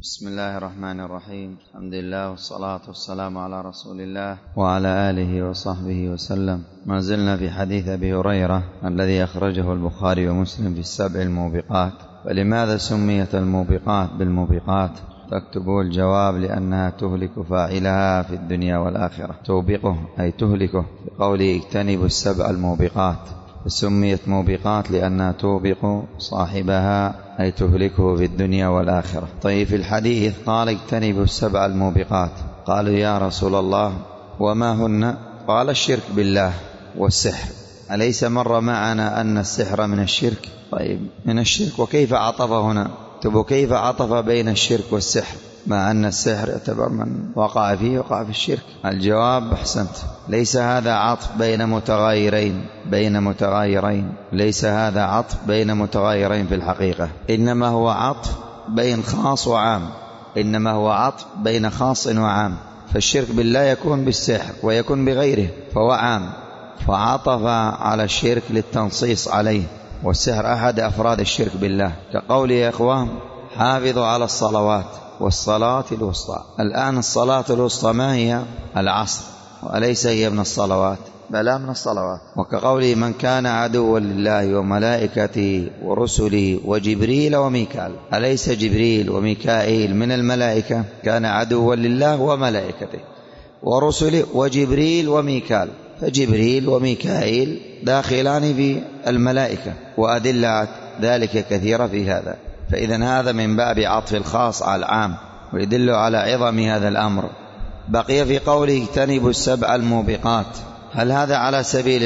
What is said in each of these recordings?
بسم الله الرحمن الرحيم. الحمد لله والصلاة والسلام على رسول الله وعلى آله وصحبه وسلم. ما زلنا في حديث أبي هريرة الذي أخرجه البخاري ومسلم في السبع الموبقات. ولماذا سميت الموبقات بالموبقات؟ تكتبوا الجواب: لأنها تهلك فاعلها في الدنيا والآخرة. توبقه أي تهلكه، بقوله اجتنبوا السبع الموبقات، سميت موبقات لأنها توبق صاحبها أي تهلكه في الدنيا والآخرة. طيب، في الحديث قال اجتنبوا السبع الموبقات. قالوا يا رسول الله وما هن؟ قال الشرك بالله والسحر. أليس مر معنا أن السحر من الشرك؟ طيب، من الشرك، وكيف عطف هنا؟ كيف عطف بين الشرك والسحر مع أن السحر يعتبر من وقع فيه وقع في الشرك؟ الجواب: أحسنت، ليس هذا عطف بين متغايرين، ليس هذا عطف بين متغايرين في الحقيقة، إنما هو عطف بين خاص وعام، إنما هو عطف بين خاص وعام. فالشرك بالله يكون بالسحر ويكون بغيره فهو عام، فعطف على الشرك للتنصيص عليه، والسحر أحد أفراد الشرك بالله، كقول يا إخوان حافظوا على الصلوات والصلاة الوسطى. الآن الصلاة الوسطى ما هي؟ العصر، وليس هي من الصلوات، بل من الصلوات. وكقوله من كان عدوا لله وملائكته ورسله وجبريل وميكال. أليس جبريل وميكائيل من الملائكة؟ كان عدوا لله وملائكته ورسله وجبريل وميكال، فجبريل وميكائيل داخلان في الملائكة، وأدلة ذلك كثيرة في هذا. فإذن هذا من باب عطف الخاص على العام، ويدل على عظم هذا الأمر. بقي في قوله اجتنبوا السبع الموبقات. هل هذا على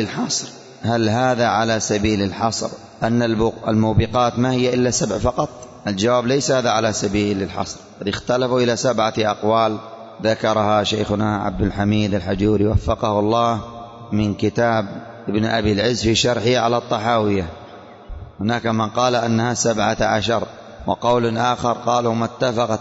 سبيل الحصر؟ أن الموبقات ما هي إلا 7 فقط؟ الجواب: ليس هذا على سبيل الحصر، قد اختلفوا إلى 7 أقوال ذكرها شيخنا عبد الحميد الحجوري وفقه الله من كتاب ابن أبي العز في شرحه على الطحاوية. هناك من قال أنها 17، وقول آخر قالوا ما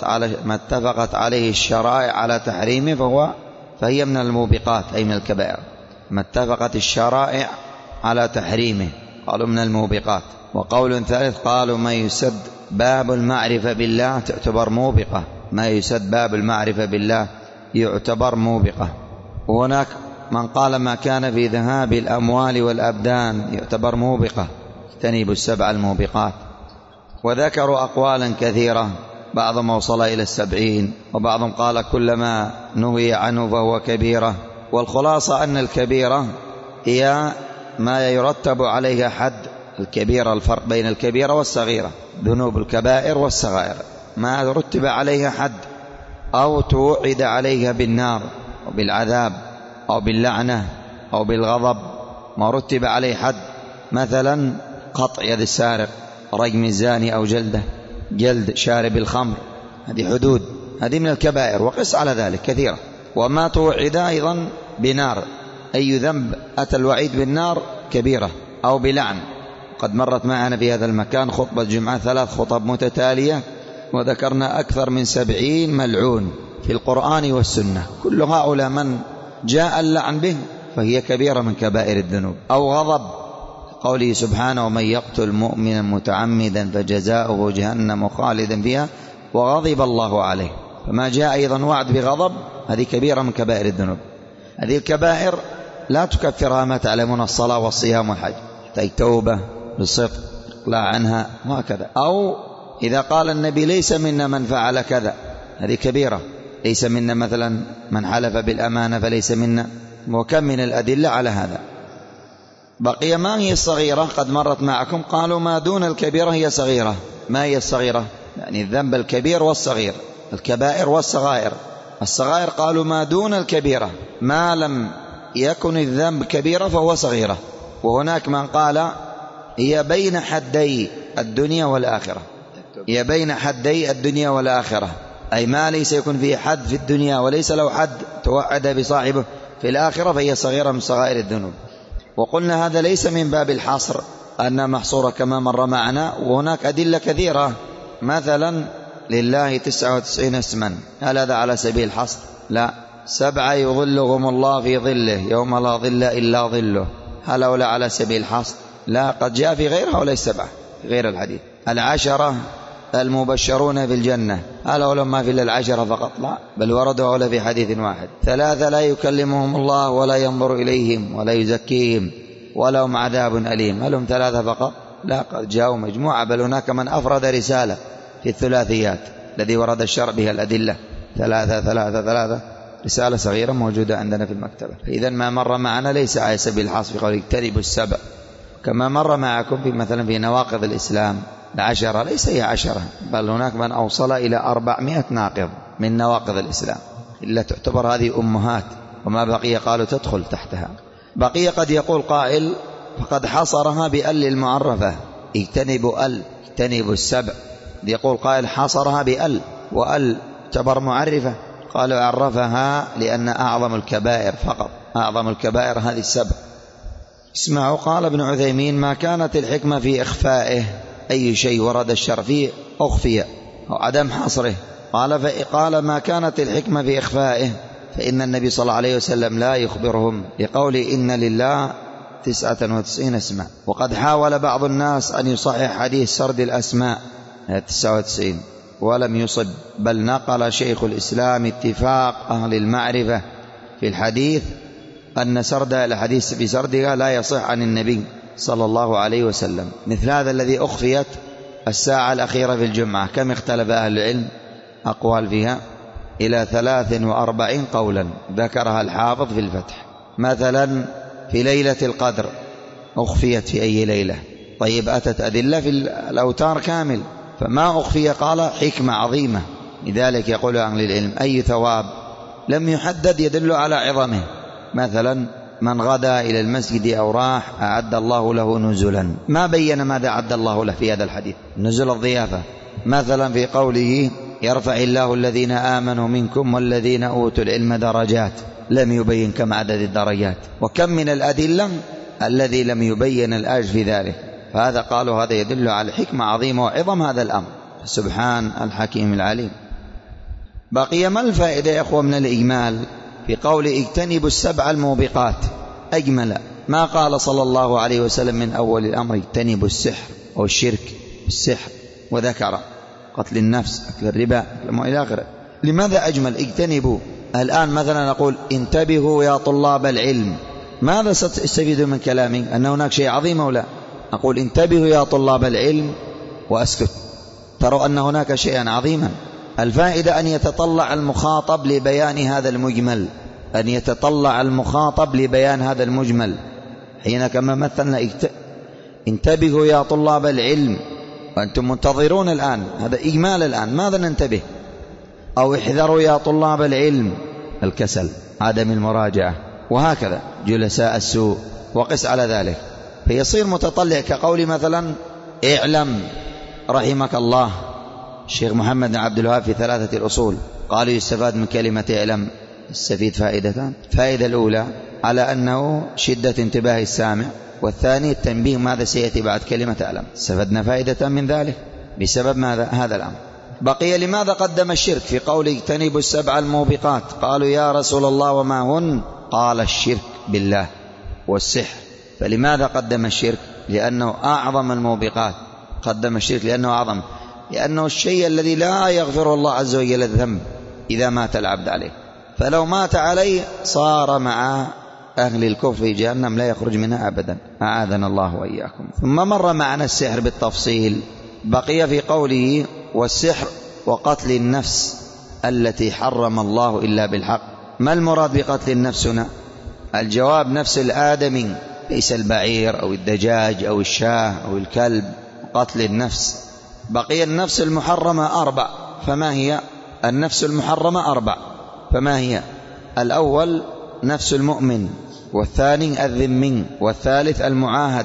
اتفقت عليه الشرائع على تحريمه فهي من الموبقات، أي من الكبائر. ما اتفقت الشرائع على تحريمه قالوا من الموبقات. وقول ثالث قالوا ما يسد باب المعرفة بالله تعتبر موبقة، ما يسد باب المعرفة بالله يعتبر موبقة. وهناك من قال ما كان في ذهاب الأموال والأبدان يعتبر موبقة. اجتنبوا السبع الموبقات. وذكروا أقوالا كثيرة، بعضهم وصل إلى 70، وبعضهم قال كلما نهي عنه فهو كبيرة. والخلاصة أن الكبيرة هي ما يرتب عليها حد. الكبيرة الفرق بين الكبيرة والصغيرة، ذنوب الكبائر والصغائر ما رتب عليها حد أو توعد عليها بالنار أو بالعذاب أو باللعنة أو بالغضب، ما رتب عليه حد، مثلا قطع يد السارق، رجم الزاني أو جلد شارب الخمر، هذه حدود، هذه من الكبائر. وقس على ذلك كثيرة. وما توعد أيضا بنار، أي ذنب أتى الوعيد بالنار كبيرة، أو بلعن. قد مرت معنا في هذا المكان خطبة جمعة 3 خطب متتالية، وذكرنا أكثر من 70 ملعون في القرآن والسنة، كل هؤلاء من جاء اللعن به فهي كبيرة من كبائر الذنوب. أو غضب، قوله سبحانه ومن يقتل مؤمنا متعمدا فجزاؤه جهنم خالدا فيها وغضب الله عليه. فما جاء أيضا وعد بغضب، هذه كبيرة من كبائر الذنوب. هذه الكبائر لا تكفرها ما تعلمون الصلاة والصيام والحج، تحتاج توبة بصدق اقلاع عنها وهكذا. أو إذا قال النبي ليس منا من فعل كذا، هذه كبيرة. ليس منا مثلا من حلف بالأمانة فليس منا، وكم من الأدلة على هذا. بقي ما هي الصغيرة؟ قد مرت معكم، قالوا ما دون الكبيرة هي صغيرة. ما هي الصغيرة؟ يعني الذنب الكبير والصغير، الكبائر والصغائر. الصغائر قالوا ما دون الكبيرة، ما لم يكن الذنب كبيرة فهو صغيرة. وهناك من قال هي بين حدي الدنيا والآخرة، هي بين حدي الدنيا والآخرة، أي ما ليس يكون فيه حد في الدنيا وليس له حد توعد بصاحبه في الآخرة، فهي صغيرة من صغائر الذنوب. وقلنا هذا ليس من باب الحصر أنها محصورة كما مر معنا، وهناك أدلة كثيرة، مثلا لله 99 اسما. هل هذا على سبيل الحصر؟ لا. 7 يظلهم الله في ظله يوم لا ظل إلا ظله. هل هؤلاء على سبيل الحصر؟ لا، قد جاء في غيرها وليس 7 في غير الحديث. 10 المبشرون بالجنة، هل أولهم ما في إلا 10 فقط؟ لا، بل وردوا أولا في حديث واحد. 3 لا يكلمهم الله ولا ينظر إليهم ولا يزكيهم ولهم عذاب أليم، هل هم 3 فقط؟ لا، قد جاءوا مجموعة، بل هناك من أفرد رسالة في الثلاثيات الذي ورد الشرع بها الأدلة 3 رسالة صغيرة موجودة عندنا في المكتبة. إذن ما مر معنا ليس على سبيل الحصر في قول اجتنبوا السبع، كما مر معكم في مثلا في نواقض الإسلام 10 ليس هي 10، بل هناك من أوصل إلى 400 ناقض من نواقض الإسلام، إلا تعتبر هذه أمهات، وما بقي قالوا تدخل تحتها. بقي قد يقول قائل فقد حصرها بأل المعرفة، اجتنبوا اجتنبوا السبع، يقول قائل حصرها بأل، وأل تعتبر معرفة، قالوا عرفها لأن أعظم الكبائر فقط، أعظم الكبائر هذه السبع. اسمعوا، قال ابن عثيمين ما كانت الحكمة في إخفائه، أي شيء ورد الشرع فيه أخفي أو عدم حصره، قال ما كانت الحكمة في إخفائه فإن النبي صلى الله عليه وسلم لا يخبرهم، لقول إن لله 99 اسما. وقد حاول بعض الناس أن يصحح حديث سرد الأسماء 99 ولم يصب، بل نقل شيخ الإسلام اتفاق أهل المعرفة في الحديث أن سرد الحديث بسردها لا يصح عن النبي صلى الله عليه وسلم. مثل هذا الذي أخفيت الساعة الأخيرة في الجمعة، كم اختلف أهل العلم؟ أقوال فيها إلى 43 قولا ذكرها الحافظ في الفتح. مثلا في ليلة القدر أخفيت في أي ليلة؟ طيب أتت أدلة في الأوتار كامل، فما أخفي قال حكمة عظيمة. لذلك يقول أهل العلم أي ثواب لم يحدد يدل على عظمه. مثلا من غدا إلى المسجد أو راح أعد الله له نزلا، ما بين ماذا أعد الله له في هذا الحديث، نزل الضيافة. مثلا في قوله يرفع الله الذين آمنوا منكم والذين أوتوا العلم درجات، لم يبين كم عدد الدرجات، وكم من الأدلة الذي لم يبين الأجر في ذلك. فهذا قالوا هذا يدل على حكمة عظيمة وعظم هذا الأمر، سبحان الحكيم العليم. بقي ما الفائدة يا أخوة من الإجمال في قول اجتنبوا السبع الموبقات؟ أجمل ما قال صلى الله عليه وسلم من أول الأمر اجتنبوا السحر أو الشرك السحر، وذكر قتل النفس، أكل الربا، إلى آخره. لماذا أجمل اجتنبوا؟ الآن مثلا نقول انتبهوا يا طلاب العلم، ماذا ستستفيدوا من كلامي؟ أن هناك شيء عظيم أو لا؟ أقول انتبهوا يا طلاب العلم وأسكت، تروا أن هناك شيئا عظيما. الفائدة أن يتطلع المخاطب لبيان هذا المجمل، أن يتطلع المخاطب لبيان هذا المجمل. حين كما مثلنا انتبهوا يا طلاب العلم وأنتم منتظرون الآن، هذا إجمال الآن، ماذا ننتبه؟ أو احذروا يا طلاب العلم الكسل، عدم المراجعة، وهكذا جلساء السوء، وقس على ذلك. فيصير متطلع كقول مثلا اعلم رحمك الله الشيخ محمد بن عبد الوهاب في 3 الأصول، قالوا يستفاد من كلمة اعلم يستفيد فائدتان. فائدة الأولى على أنه شدة انتباه السامع، والثاني التنبيه ماذا سيأتي بعد كلمة اعلم. استفدنا فائدة من ذلك بسبب ماذا؟ هذا الأمر. بقي لماذا قدم الشرك في قول اجتنبوا السبع الموبقات؟ قالوا يا رسول الله وما هن؟ قال الشرك بالله والسحر. فلماذا قدم الشرك؟ لأنه أعظم الموبقات. قدم الشرك لأنه أعظم، لأنه الشيء الذي لا يغفر الله عز وجل الذنب إذا مات العبد عليه، فلو مات عليه صار مع أهل الكفر في جهنم لا يخرج منها أبدا، أعاذنا الله وإياكم. ثم مر معنا السحر بالتفصيل. بقي في قوله والسحر وقتل النفس التي حرم الله إلا بالحق. ما المراد بقتل النفس هنا؟ الجواب نفس الآدمي، ليس البعير أو الدجاج أو الشاه أو الكلب، قتل النفس. بقي النفس المحرمة 4، فما هي؟ النفس المحرمة 4، فما هي؟ الأول نفس المؤمن، والثاني الذمي، والثالث المعاهد،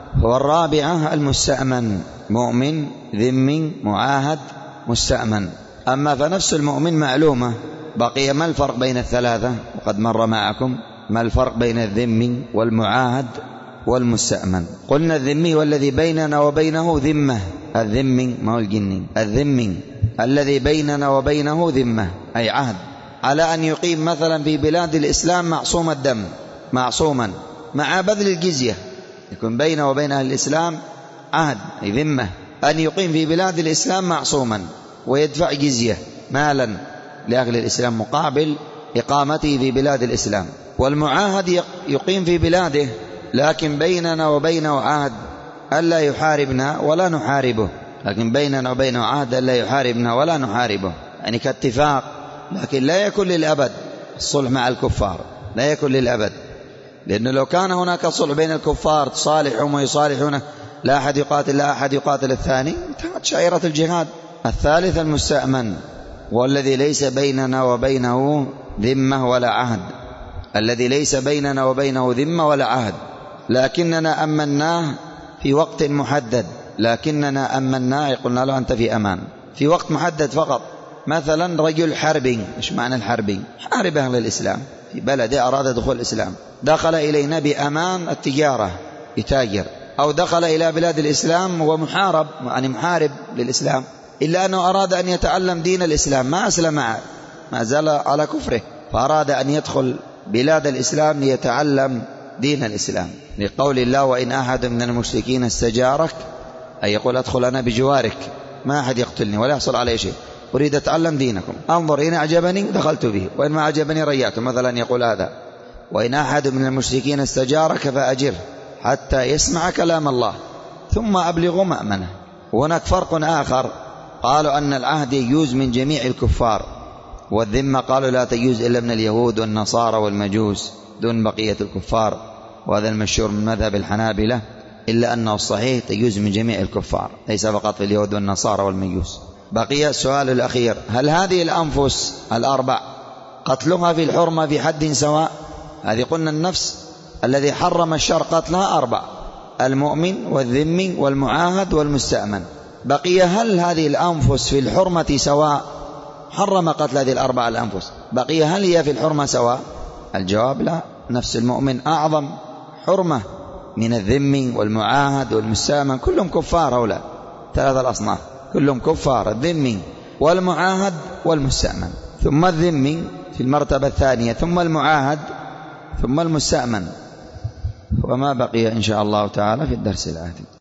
والرابعة المستأمن. مؤمن، ذمي، معاهد، مستأمن. أما فنفس المؤمن معلومة. بقي ما الفرق بين الثلاثة؟ وقد مر معكم ما الفرق بين الذمي والمعاهد والمستأمن. قلنا الذمي والذي بيننا وبينه ذمة، الذمي ما هو الجني، الذمي الذي بيننا وبينه ذمة أي عهد، على أن يقيم مثلا في بلاد الإسلام معصوم الدم، معصوما مع بذل الجزية، يكون بينه وبين أهل الإسلام عهد أي ذمة. أن يقيم في بلاد الإسلام معصوما ويدفع جزية مالا لأهل الإسلام مقابل إقامته في بلاد الإسلام، والمعاهد يقيم في بلاده لكن بيننا وبينه عهد ألا يحاربنا ولا نحاربه، لكن بيننا وبينه عهد ألا يحاربنا ولا نحاربه، يعني كاتفاق، لكن لا يكون للأبد. الصلح مع الكفار لا يكون للأبد، لأنه لو كان هناك صلح بين الكفار تصالحهم ويصالحونه، لا أحد يقاتل لا أحد يقاتل الثاني، انتهت شعيرة الجهاد. الثالث المستأمن، والذي ليس بيننا وبينه ذمة ولا عهد، الذي ليس بيننا وبينه ذمة ولا عهد، لكننا أمناه في وقت محدد، لكننا أمناه قلنا له أنت في أمان في وقت محدد فقط. مثلا رجل حربي، إيش معنى الحربي؟ حارب أهل الإسلام في بلده، أراد دخول الإسلام، دخل إلينا بأمان التجارة يتاجر، أو دخل إلى بلاد الإسلام ومحارب، يعني محارب للإسلام، إلا أنه أراد أن يتعلم دين الإسلام، ما أسلم ما زال على كفره، فأراد أن يدخل بلاد الإسلام ليتعلم دين الإسلام، لقول الله وإن أحد من المشركين استجارك، أي يقول أدخل أنا بجوارك، ما أحد يقتلني ولا يحصل علي شيء، أريد أتعلم دينكم، أنظر إن أعجبني دخلت به وإن ما أعجبني ريعته. مثلا يقول هذا وإن أحد من المشركين استجارك فأجره حتى يسمع كلام الله ثم أبلغ مأمنه. وهناك فرق آخر، قالوا أن العهد يجوز من جميع الكفار، والذمة قالوا لا تجوز إلا من اليهود والنصارى والمجوس دون بقية الكفار، وهذا المشهور من مذهب الحنابلة، إلا أنه الصحيح تجوز من جميع الكفار ليس فقط في اليهود والنصارى والمجوس. بقي السؤال الأخير، هل هذه الأنفس الأربع قتلها في الحرمة في حد سواء؟ هذه قلنا النفس الذي حرم الشرع قتلها 4، المؤمن والذمي والمعاهد والمستأمن. بقي هل هذه الأنفس في الحرمة سواء؟ حرم قتل هذه 4 الأنفس، بقي هل هي في الحرمة سواء؟ الجواب لا، نفس المؤمن أعظم حرمة من الذمي والمعاهد والمستأمن، كلهم كفار، هؤلاء 3 الأصناف كلهم كفار، الذمي والمعاهد والمستأمن، ثم الذمي في المرتبة الثانية، ثم المعاهد، ثم المستأمن. وما بقي إن شاء الله تعالى في الدرس الآتي.